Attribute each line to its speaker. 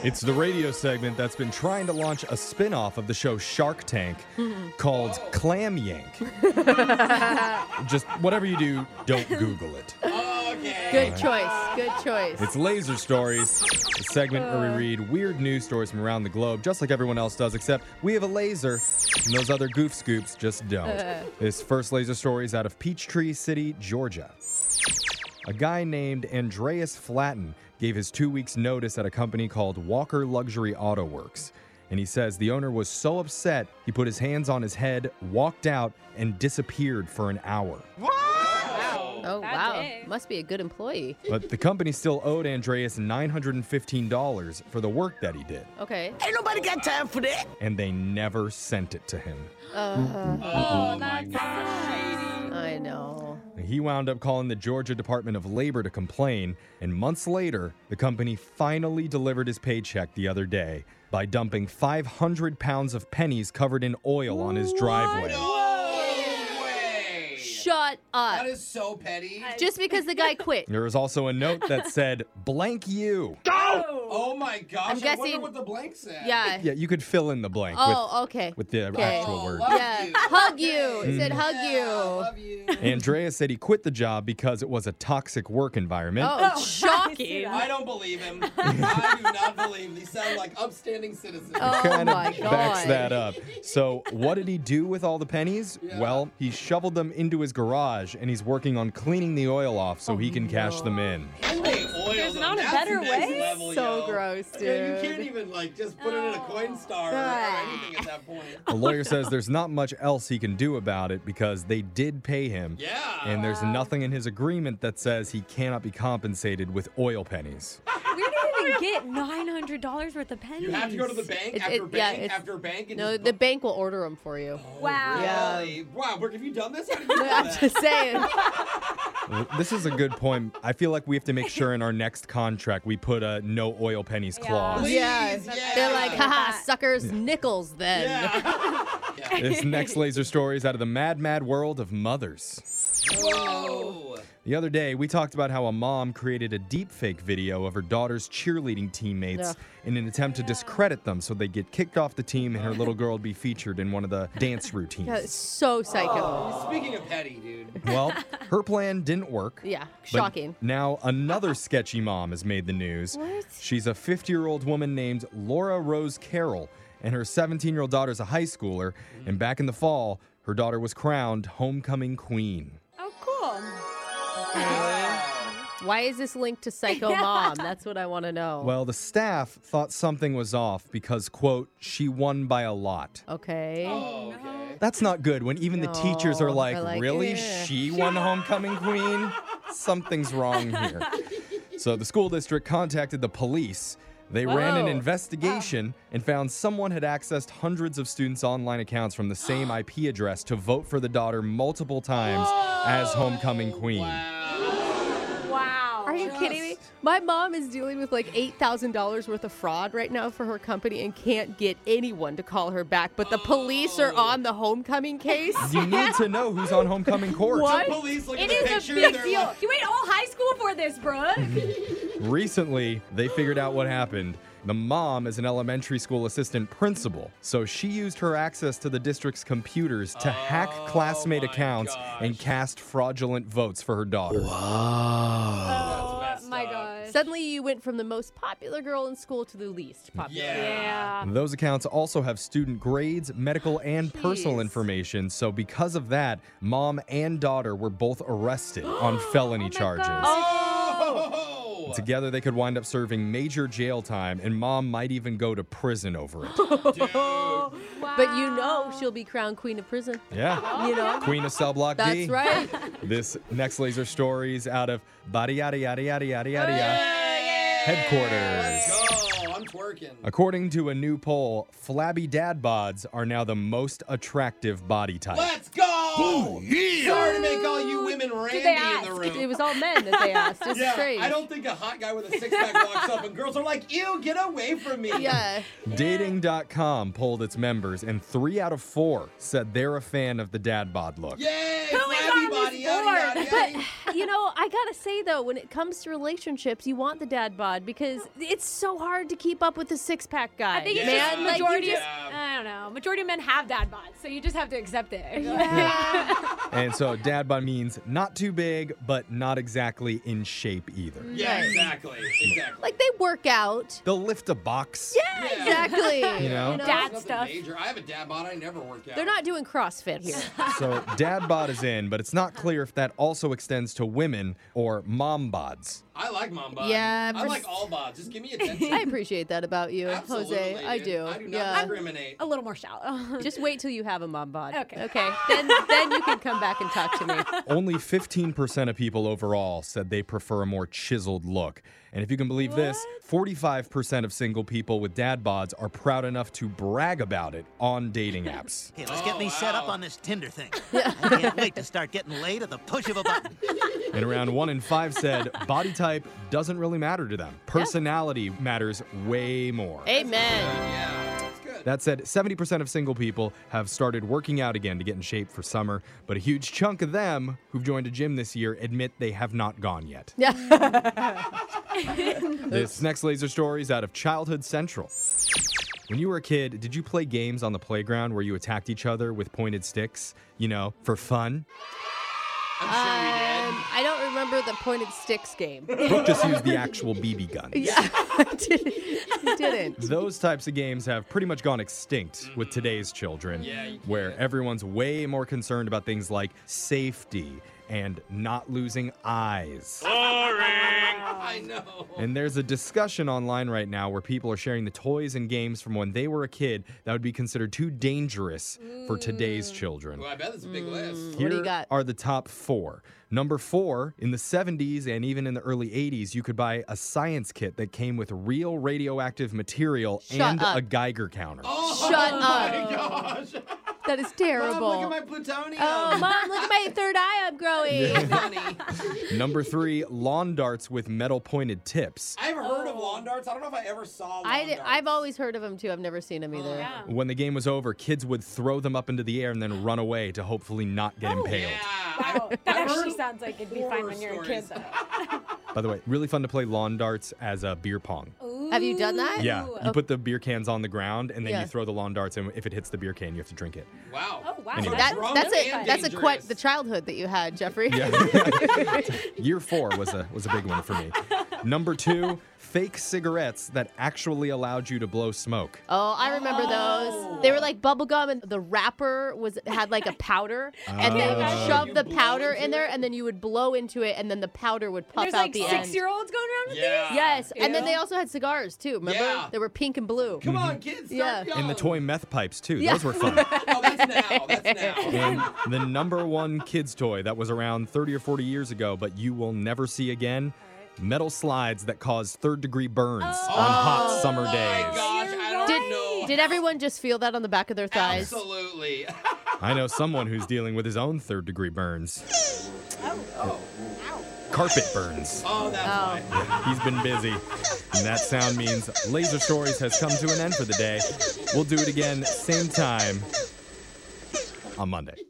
Speaker 1: It's the radio segment that's been trying to launch a spin-off of the show Shark Tank called Clam Yank. Just whatever you do, don't Google it.
Speaker 2: Okay.
Speaker 3: Good choice. Good choice.
Speaker 1: It's Laser Stories, a segment where we read weird news stories from around the globe, just like everyone else does, except we have a laser, and those other goof scoops just don't. This first Laser Story is out of Peachtree City, Georgia. A guy named Andreas Flatten gave his 2 weeks' notice at a company called Walker Luxury Auto Works. And he says the owner was so upset, he put his hands on his head, walked out, and disappeared for an hour.
Speaker 3: Oh,
Speaker 4: Bad
Speaker 3: wow.
Speaker 4: day.
Speaker 3: Must be a good employee.
Speaker 1: But the company still owed Andreas $915 for the work that he did.
Speaker 3: Okay.
Speaker 2: Ain't nobody got time for that.
Speaker 1: And they never sent it to him.
Speaker 4: Oh, that's
Speaker 3: I know.
Speaker 1: He wound up calling the Georgia Department of Labor to complain, and months later, the company finally delivered his paycheck the other day by dumping 500 pounds of pennies covered in oil on his driveway.
Speaker 2: No way.
Speaker 3: Shut up.
Speaker 2: That is so petty.
Speaker 3: Just because the guy quit.
Speaker 1: There was also a note that said, blank you.
Speaker 2: Oh my gosh.
Speaker 3: I'm
Speaker 2: I
Speaker 3: guessing-
Speaker 2: wonder what the blank said.
Speaker 3: Yeah.
Speaker 1: Yeah, you could fill in the blank
Speaker 3: Oh, okay.
Speaker 1: with the
Speaker 3: Okay.
Speaker 1: actual word.
Speaker 2: love
Speaker 3: Yeah.
Speaker 2: you.
Speaker 3: Hug you. It said hug
Speaker 2: Yeah,
Speaker 3: you.
Speaker 2: love you.
Speaker 1: Andreas said he quit the job because it was a toxic work environment.
Speaker 3: Oh, shocking.
Speaker 2: I don't believe him. I do not believe him. These sound like upstanding citizens.
Speaker 3: Oh,
Speaker 1: Kind
Speaker 3: my
Speaker 1: of backs
Speaker 3: God.
Speaker 1: that up. So what did he do with all the pennies?
Speaker 2: Yeah.
Speaker 1: Well, he shoveled them into his garage, and he's working on cleaning the oil off so he can cash them in.
Speaker 2: Hey, oil,
Speaker 4: There's
Speaker 2: though,
Speaker 4: not a
Speaker 2: that's
Speaker 4: better
Speaker 2: next
Speaker 4: way?
Speaker 2: level,
Speaker 3: So
Speaker 2: yo.
Speaker 3: gross,
Speaker 2: Yeah, you
Speaker 3: dude.
Speaker 2: can't even just put it in a coin star or anything at that point.
Speaker 1: The lawyer says there's not much else he can do about it because they did pay him.
Speaker 2: Yeah.
Speaker 1: And there's nothing in his agreement that says he cannot be compensated with oil pennies.
Speaker 4: We didn't even get $900 worth of pennies.
Speaker 2: You have to go to the bank after
Speaker 3: yeah,
Speaker 2: bank
Speaker 3: it's-
Speaker 2: after bank. And
Speaker 3: No,
Speaker 2: just
Speaker 3: the bank will order them for you.
Speaker 4: Wow.
Speaker 3: Yeah.
Speaker 2: Really? Wow, Brooke, have you done this? How did you know
Speaker 3: I'm
Speaker 2: that?
Speaker 3: just saying.
Speaker 1: This is a good point. I feel like we have to make sure in our next contract we put a no oil pennies clause.
Speaker 2: Please,
Speaker 3: Yeah.
Speaker 2: yeah.
Speaker 3: They're like, haha,
Speaker 4: that.
Speaker 3: suckers, nickels then.
Speaker 2: Yeah.
Speaker 1: This next laser story is out of the mad, mad world of mothers.
Speaker 2: Whoa.
Speaker 1: The other day, we talked about how a mom created a deepfake video of her daughter's cheerleading teammates in an attempt to discredit them so they'd get kicked off the team and her little girl would be featured in one of the dance routines.
Speaker 3: Yeah, it's so psycho.
Speaker 2: Speaking of petty, dude.
Speaker 1: Well, her plan didn't work.
Speaker 3: Yeah,
Speaker 1: But
Speaker 3: shocking.
Speaker 1: now another sketchy mom has made the news.
Speaker 3: What?
Speaker 1: She's a 50-year-old woman named Laura Rose Carroll, and her 17-year-old daughter's a high schooler. And back in the fall, her daughter was crowned homecoming queen.
Speaker 4: Oh, cool.
Speaker 3: Why is this linked to Psycho Mom? That's what I want to know.
Speaker 1: Well, the staff thought something was off because, quote, she won by a lot.
Speaker 3: Okay.
Speaker 2: Oh, okay.
Speaker 1: That's not good when even the teachers are
Speaker 3: No,
Speaker 1: like,
Speaker 3: they're like,
Speaker 1: really?
Speaker 3: "Eh."
Speaker 1: She won homecoming queen? Something's wrong here. So the school district contacted the police. They ran an
Speaker 3: Whoa.
Speaker 1: investigation and found someone had accessed hundreds of students' online accounts from the same IP address to vote for the daughter multiple times as homecoming queen.
Speaker 4: Wow.
Speaker 3: Are you kidding me? My mom is dealing with like $8,000 worth of fraud right now for her company and can't get anyone to call her back. But the police are on the homecoming case.
Speaker 1: You need to know who's on homecoming court.
Speaker 3: What?
Speaker 2: The police look at
Speaker 4: It
Speaker 2: the
Speaker 4: is
Speaker 2: picture.
Speaker 4: a big
Speaker 2: they're
Speaker 4: deal.
Speaker 2: like,
Speaker 4: You went all high school for this, Brooke.
Speaker 1: Recently, they figured out what happened. The mom is an elementary school assistant principal, so she used her access to the district's computers to hack classmate
Speaker 2: my
Speaker 1: accounts
Speaker 2: gosh.
Speaker 1: and cast fraudulent votes for her daughter.
Speaker 4: Oh,
Speaker 2: messed
Speaker 4: my
Speaker 2: up.
Speaker 4: gosh.
Speaker 3: Suddenly you went from the most popular girl in school to the least popular.
Speaker 4: Yeah.
Speaker 1: Those accounts also have student grades, medical, and personal
Speaker 3: Jeez.
Speaker 1: information, so because of that, mom and daughter were both arrested on felony charges.
Speaker 2: Oh!
Speaker 1: Together, they could wind up serving major jail time, and mom might even go to prison over it.
Speaker 2: Dude.
Speaker 3: But you know she'll be crowned queen of prison.
Speaker 1: Yeah.
Speaker 3: You know?
Speaker 1: Queen of Cell Block D.
Speaker 3: That's right.
Speaker 1: This next laser story is out of Bada Yada Yada Yada Yada Yada headquarters.
Speaker 2: Go. I'm twerking.
Speaker 1: According to a new poll, flabby dad bods are now the most attractive body type.
Speaker 2: Let's go! Oh, sorry to make all you women randy
Speaker 4: they
Speaker 2: in
Speaker 4: ask?
Speaker 2: the room.
Speaker 3: It was all men that they asked. It's
Speaker 2: yeah,
Speaker 3: strange.
Speaker 2: I don't think a hot guy with a six-pack walks up and girls are like, ew, get away from me.
Speaker 3: Yeah.
Speaker 1: Dating.com polled its members, and 3 out of 4 said they're a fan of the dad bod look.
Speaker 2: Yay!
Speaker 4: Who is on this
Speaker 2: Flabby body, yaddy,
Speaker 4: board?
Speaker 2: yaddy.
Speaker 3: You know, I gotta say though, when it comes to relationships, you want the dad bod because it's so hard to keep up with the six-pack guy.
Speaker 4: I think it's
Speaker 2: Yeah.
Speaker 4: just
Speaker 3: Man, like, you
Speaker 4: majority.
Speaker 2: just-
Speaker 4: I don't know. Majority of men have dad bods, so you just have to accept it.
Speaker 1: And so dad bod means not too big, but not exactly in shape either.
Speaker 2: Yeah,
Speaker 3: Right.
Speaker 2: exactly.
Speaker 3: Like they work out.
Speaker 1: They'll lift a box.
Speaker 3: Yeah, exactly.
Speaker 1: You know?
Speaker 4: Dad
Speaker 2: Nothing
Speaker 4: stuff.
Speaker 2: Major. I have a dad bod. I never work out.
Speaker 3: They're not doing CrossFit here.
Speaker 1: So dad bod is in, but it's not clear if that also extends to women or mom bods.
Speaker 2: I like mom bod.
Speaker 3: Yeah,
Speaker 2: I like all bods. Just give me attention.
Speaker 3: I appreciate that about you,
Speaker 2: Absolutely,
Speaker 3: Jose. I
Speaker 2: dude.
Speaker 3: do.
Speaker 2: I do not
Speaker 3: Yeah.
Speaker 2: discriminate.
Speaker 4: A little more shallow.
Speaker 3: Just wait till you have a mom bod.
Speaker 4: Okay.
Speaker 3: Okay. Then you can come back and talk to me.
Speaker 1: Only 15% of people overall said they prefer a more chiseled look. And if you can believe this, 45% of single people with dad bods are proud enough to brag about it on dating apps.
Speaker 5: Hey, let's get me set
Speaker 2: wow.
Speaker 5: up on this Tinder thing. I can't wait to start getting laid at the push of a button.
Speaker 1: And around 1 in 5 said body type doesn't really matter to them. Personality matters way more.
Speaker 3: Amen.
Speaker 2: Yeah, that's good.
Speaker 1: That said, 70% of single people have started working out again to get in shape for summer, but a huge chunk of them who've joined a gym this year admit they have not gone yet. This next laser story is out of Childhood Central. When you were a kid, did you play games on the playground where you attacked each other with pointed sticks, you know, for fun?
Speaker 2: I'm sure we did.
Speaker 3: I don't remember the pointed sticks game.
Speaker 1: Brooke just used the actual BB gun.
Speaker 3: Yeah, I didn't.
Speaker 1: Those types of games have pretty much gone extinct with today's children,
Speaker 2: Yeah, you
Speaker 1: where
Speaker 2: can't.
Speaker 1: everyone's way more concerned about things like safety and not losing eyes.
Speaker 2: I know.
Speaker 1: And there's a discussion online right now where people are sharing the toys and games from when they were a kid that would be considered too dangerous for today's children.
Speaker 2: Well, I bet it's a big list.
Speaker 1: Here
Speaker 3: What do you got?
Speaker 1: are the top 4. Number 4, in the 70s and even in the early 80s, you could buy a science kit that came with real radioactive material
Speaker 3: Shut
Speaker 1: and
Speaker 3: up.
Speaker 1: a Geiger counter.
Speaker 2: Oh,
Speaker 3: Shut
Speaker 2: my
Speaker 3: up.
Speaker 2: gosh.
Speaker 3: That is terrible.
Speaker 2: Mom, look at my plutonium.
Speaker 3: Oh, Mom, look at my third eye I'm growing.
Speaker 2: Honey.
Speaker 1: Number 3, lawn darts with metal pointed tips.
Speaker 2: I've heard of lawn darts. I don't know if I ever saw lawn darts.
Speaker 3: I've always heard of them too. I've never seen them either.
Speaker 4: Yeah.
Speaker 1: When the game was over, kids would throw them up into the air and then run away to hopefully not get impaled.
Speaker 2: Yeah.
Speaker 4: Wow, that
Speaker 2: I've
Speaker 4: actually
Speaker 2: heard
Speaker 4: sounds like it'd be fine
Speaker 2: horror
Speaker 4: when you're a kid,
Speaker 2: stories.
Speaker 4: though.
Speaker 1: By the way, really fun to play lawn darts as a beer pong.
Speaker 3: Have you done that?
Speaker 1: Yeah, you put the beer cans on the ground and then
Speaker 3: Yeah.
Speaker 1: you throw the lawn darts, and if it hits the beer can, you have to drink it.
Speaker 2: Wow.
Speaker 4: Oh, wow.
Speaker 1: Anyway.
Speaker 2: Drunk
Speaker 3: That's
Speaker 2: and
Speaker 3: a quite
Speaker 2: dangerous.
Speaker 3: the childhood that you had, Jeffrey.
Speaker 1: Year 4 was a big one for me. Number 2, fake cigarettes that actually allowed you to blow smoke.
Speaker 3: Oh, I remember those. They were like bubble gum, and the wrapper had like a powder, and they would
Speaker 1: Oh.
Speaker 3: shove
Speaker 2: You
Speaker 3: the
Speaker 2: blow
Speaker 3: powder
Speaker 2: into
Speaker 3: in there,
Speaker 2: it?
Speaker 3: and then you would blow into it, and then the powder would puff
Speaker 4: There's
Speaker 3: out
Speaker 4: like
Speaker 3: the end.
Speaker 4: 6-year-olds going around with
Speaker 2: Yeah.
Speaker 3: Yes, and then
Speaker 4: Yeah.
Speaker 3: they also had cigars too. Remember?
Speaker 2: Yeah.
Speaker 3: They were pink and blue.
Speaker 2: Come on, kids.
Speaker 3: Yeah.
Speaker 2: Start young.
Speaker 1: And the toy meth pipes, too.
Speaker 3: Yeah.
Speaker 1: Those were fun.
Speaker 2: Oh, that's now. That's now.
Speaker 1: And the number 1 kids toy that was around 30 or 40 years ago, but you will never see again, metal slides that cause third-degree burns on hot summer
Speaker 2: Oh my
Speaker 1: days.
Speaker 2: gosh, I don't know.
Speaker 3: Did everyone just feel that on the back of their thighs?
Speaker 2: Absolutely.
Speaker 1: I know someone who's dealing with his own third-degree burns. Carpet burns.
Speaker 2: Oh, that's why.
Speaker 1: He's been busy. And that sound means Laser Stories has come to an end for the day. We'll do it again, same time on Monday.